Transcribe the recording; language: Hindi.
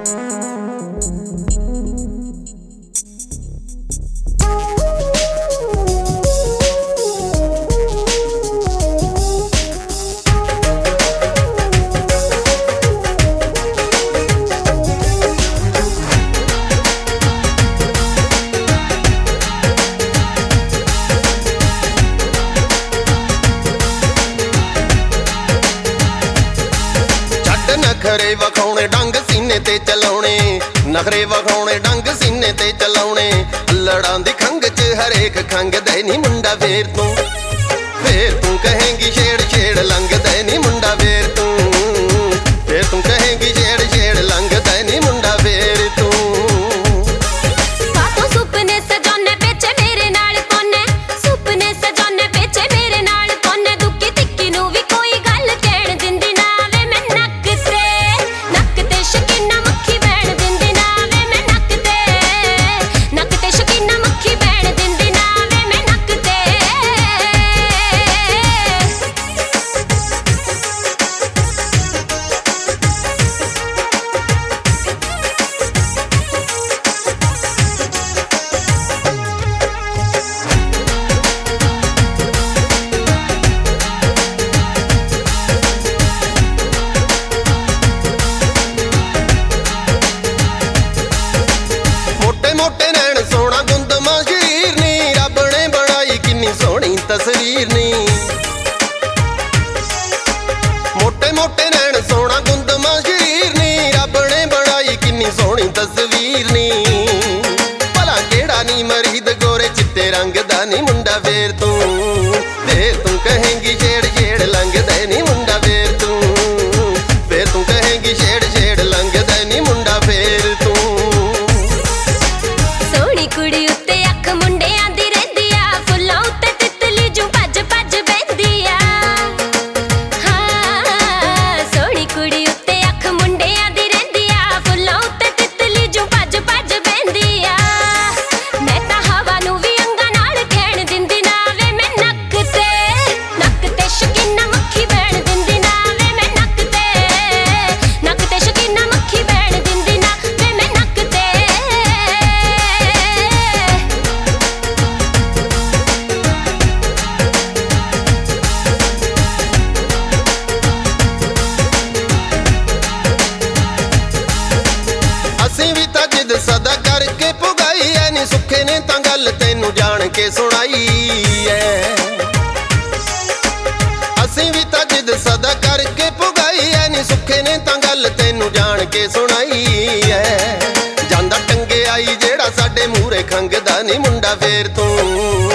नखरे वखाने डंग सीने ते चलाउने, नखरे वखाने डंग सीने ते चलाउने। अल्लड़ां दी खंग च हरेक खंग दे नी मुंडा फेर तू कहेंगी छेड़ छेड़ लंघ दे नी मुंडा फेर तू कहेंगी छेड़ छेड़ लंघ दे नी मुंडा फेर तू। मोटे नैन सोना गुंदमा शरीर नी, रब ने बनाई किन्नी सोहनी तस्वीर नी। मोटे मोटे नैन सोना गुंदमा शरीर नी, रब ने बनाई किन्नी सोहनी तस्वीर नी। भला केड़ा नी मरीद गोरे चिट्टे रंग दा नी मुंडा फेर तू कहेंगी छेड़ छेड़ लंघ दे नी मुंडा फेर तू कहेंगी छेड़ छेड़ लंघ दे नी मुंडा फेर तू। सदा करके पुगाई है नी सुखे ने तां गल तेनू जान के सुनाई है। असीं भी तां जिद सदा करके पुगाई है नी सुखे ने तां गल तेनू जान के सुनाई है। जांदा टंगे आई जेड़ा साडे मूहरे खंघदा नी मुंडा फेर तू।